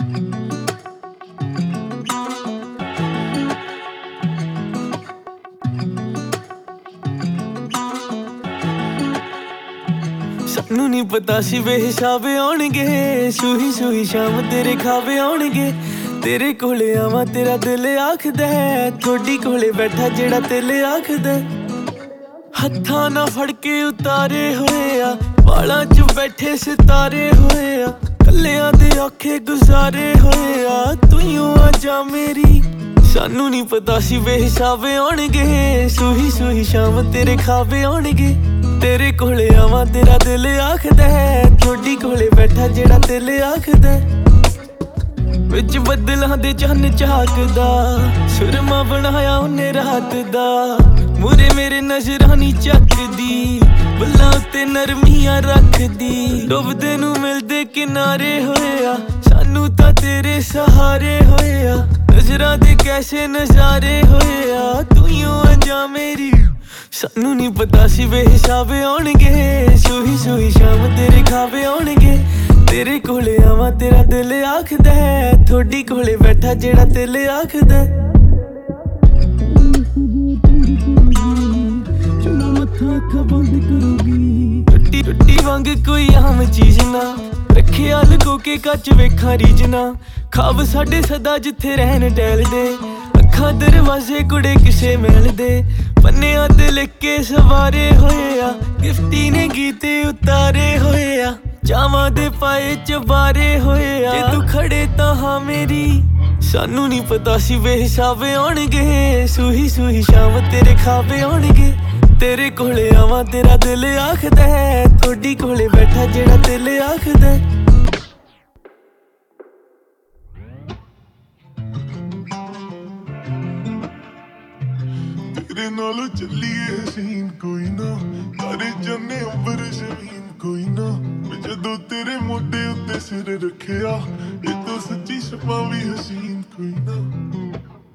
ਸਾਨੂੰ ਨੀ ਪਤਾ ਸੀ ਬੇਹਿਸਾਬ ਆਉਣਗੇ, ਸੂਹੀ ਸੂਹੀ ਸ਼ਾਮ ਤੇਰੇ ਖਾਵੇ ਆਉਣਗੇ। ਤੇਰੇ ਕੋਲੇ ਆਵਾਂ ਤੇਰਾ ਦਿਲ ਆਖਦਾ, ਥੋੜੀ ਕੋਲੇ ਬੈਠਾ ਜਿਹੜਾ ਦਿਲ ਆਖਦਾ। ਹੱਥਾਂ ਨਾਲ ਫੜ ਕੇ ਉਤਾਰੇ ਹੋਏ ਆ, ਵਾਲਾਂ 'ਚ ਬੈਠੇ ਸਿਤਾਰੇ ਹੋਏ ਆ। ਕੱਲਿਆਂ ਦੇ ਔਖੇ ਗੁਜ਼ਾਰੇ ਹੋਏ ਆ, ਤੂੰ ਹੀ ਆ ਜਾ ਮੇਰੀ। ਸਾਨੂੰ ਨੀ ਪਤਾ ਸੀ ਬੇਹਿਸਾਬ ਆਉਣਗੇ, ਸੂਹੀ ਸੂਹੀ ਸ਼ਾਮ ਤੇਰੇ ਖਾਵੇ ਆਉਣਗੇ। ਤੇਰੇ ਕੋਲੇ ਆਵਾਂ ਤੇਰਾ ਦਿਲ ਆਖਦਾ, ਥੋੜੀ ਕੋਲੇ ਬੈਠਾ ਜਿਹੜਾ ਦਿਲ ਆਖਦਾ। ਵਿੱਚ ਬੱਦਲਾਂ ਦੇ ਚੰਨ ਝਾਕਦਾ, ਸੁਰਮਾ ਬਣਾਇਆ ਉਹਨੇ ਰਾਤ ਦਾ। ਮੂਰੇ ਮੇਰੇ ਨਜ਼ਰਾਂ ਨੀ ਚੱਕਦੀ, ਬੁੱਲਾਂ ਉੱਤੇ ਨਰਮੀਆਂ ਰੱਖਦੀ। ਡੁੱਬਦੇ ਨੂੰ ਮਿਲਦੇ ਕਿਨਾਰੇ ਹੋਏ ਆ, ਸਾਨੂੰ ਤਾਂ ਤੇਰੇ ਸਹਾਰੇ ਹੋਏ ਆ। ਨਜ਼ਰਾਂ ਦੇ ਕੈਸੇ ਨਜ਼ਾਰੇ ਹੋਏ ਆ, ਤੂੰ ਹੀ ਆ ਜਾ ਮੇਰੀ। ਸਾਨੂੰ ਨੀ ਪਤਾ ਸੀ ਬੇਹਿਸਾਬ ਆਉਣਗੇ, ਸੂਹੀ ਸੂਹੀ ਸ਼ਾਮ ਤੇਰੇ ਖਾਵੇ ਆਉਣਗੇ। ਤੇਰੇ ਕੋਲੇ ਆਵਾਂ ਤੇਰਾ ਦਿਲ ਆਖਦਾ, ਥੋੜੀ ਕੋਲੇ ਬੈਠਾ ਜਿਹੜਾ ਦਿਲ ਆਖਦਾ। ਚੁੰਮਾ ਮੱਥਾ ਅੱਖਾਂ ਬੰਦ ਕਰੂਗੀ, ਟੁੱਟੀ ਟੁੱਟੀ ਵਾਂਗ ਕੋਈ ਆਮ ਚੀਜ਼ ਨਾ, ਰੱਖਿਆ ਲੁਕੋ ਕੇ ਕੱਚ ਵੇਖਾਂ ਰੀਝਣਾ। ਖਾਬ ਸਾਡੇ ਸਦਾ ਜਿੱਥੇ ਰਹਿਣ ਟਹਿਲਦੇ, ਅੱਖਾਂ ਦਰਵਾਜ਼ੇ ਕੁੜੇ ਕਿਸੇ ਮਹਿਲ ਦੇ। ਪੰਨਿਆਂ ਤੇ ਲਿਖ ਕੇ ਸਵਾਰੇ ਹੋਏ ਆ, ਗਿਫਟੀ ਨੇ ਗੀਤੇ ਉਤਾਰੇ ਹੋਏ ਆ। ਚਾਵਾਂ ਦੇ ਪਾਏ ਚਬਾਰੇ ਹੋਏ ਆ, ਜੇ ਤੂੰ ਖੜੇ ਤਾਂ ਹਾਂ ਮੇਰੀ। ਸਾਨੂੰ ਨੀ ਪਤਾ ਸੀ ਬੇਹਿਸਾਬ ਆਉਣਗੇ, ਸੂਹੀ ਸੂਹੀ ਸ਼ਾਮ ਤੇਰੇ ਖਾਵੇ ਆਉਣਗੇ। ਤੇਰੇ ਕੋਲੇ ਆਵਾਂ ਤੇਰਾ ਦਿਲ ਆਖਦਾ, ਥੋੜੀ ਕੋਲੇ ਬੈਠਾ ਜਿਹੜਾ ਦਿਲ ਆਖਦਾ। ਤੇਰੇ ਨਾਲ ਚੱਲੀਏ ਹਸੀਨ ਕੋਈ ਨਾ, ਤਾਰੇ ਚੰਨੇ ਅੰਬਰ ਜ਼ਮੀਨ ਕੋਈ ਨਾ। ਜਦੋਂ ਤੇਰੇ ਮੋਢੇ ਉੱਤੇ ਸਿਰ ਰੱਖਿਆ, ਇਹ ਤਾਂ ਸੱਚੀ ਸਮਾਂ ਵੀ ਹਸੀਨ ਕੋਈ ਨਾ।